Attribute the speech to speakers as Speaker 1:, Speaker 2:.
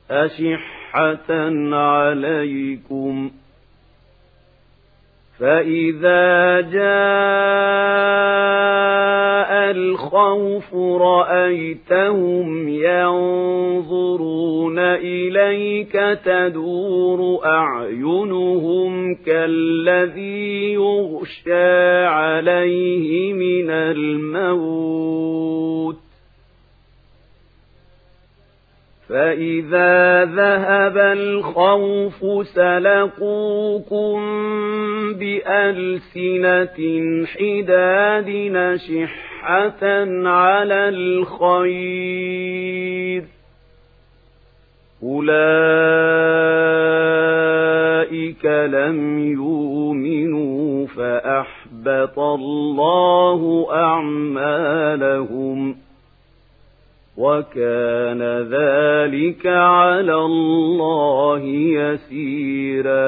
Speaker 1: أشحة عليكم فإذا جاء الخوف رأيتهم ينظرون إليك تدور أعينهم كالذي يغشى عليه من الموت فإذا ذهب الخوف سلقوكم بألسنة حداد نشحة على الخير أولئك لم يؤمنوا فأحبط الله أعمالهم وكان ذلك على الله يسيرا